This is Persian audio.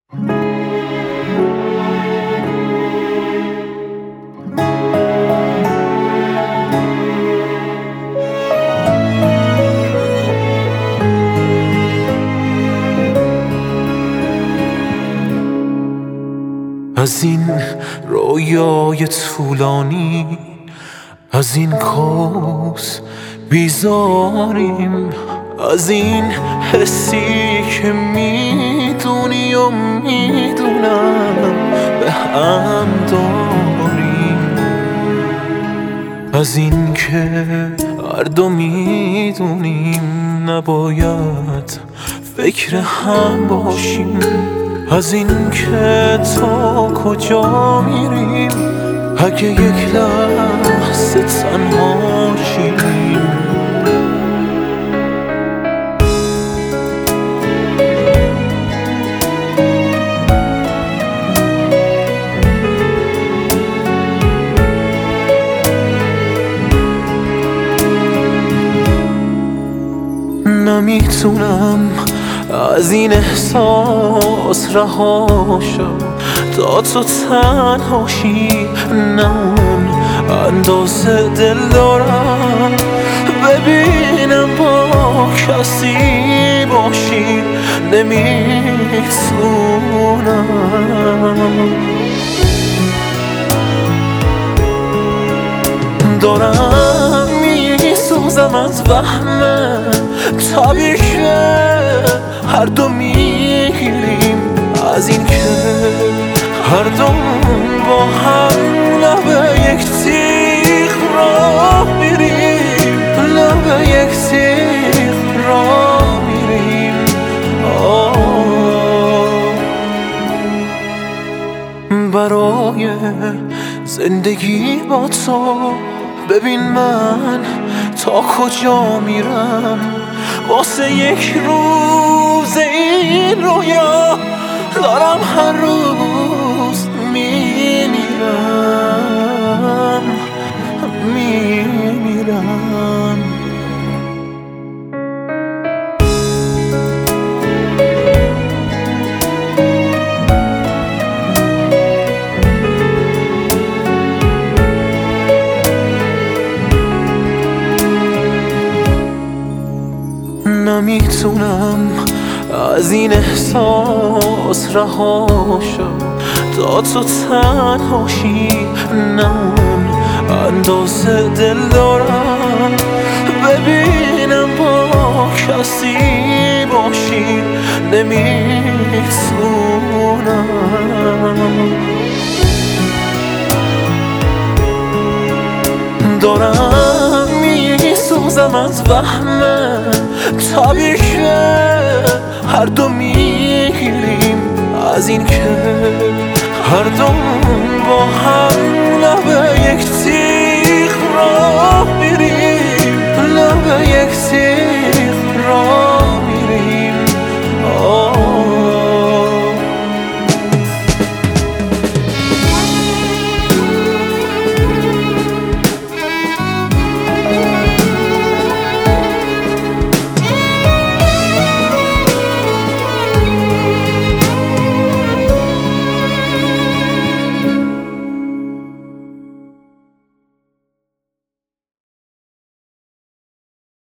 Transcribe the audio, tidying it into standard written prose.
از این رویای طولانی، از این کوس بیزاریم، از این حسی که میدونی و میدونم به هم داریم، از این که هر دو میدونیم نباید فکر هم باشیم، از این که تا کجا میریم اگه یک لحظه تنها شیم. نمیتونم از این احساس رهاشم تا تو تنهاشی، نه اون اندازه دل دارم ببینم با کسی باشی، نمیتونم. دارم میسوزم از وهمه تابی که هر دو میگیریم، از این که هر دو با هم لبه یک تیغ را میریم، لبه یک تیغ را میریم. برای زندگی با تو ببین من تا کجا میرم، واسه یک روز این رویا دارم هر روز میمیرم. نمیتونم از این احساس رهاشم تا تو تنهاشی، نه اون اندازه دل دارم ببینم با کسی باشی، نمیتونم. دارم میسوزم از وهمه تابی که هر دو میگیریم، از این که هر دو با هم لبه یک تیغ را میریم، لبه یک تیغ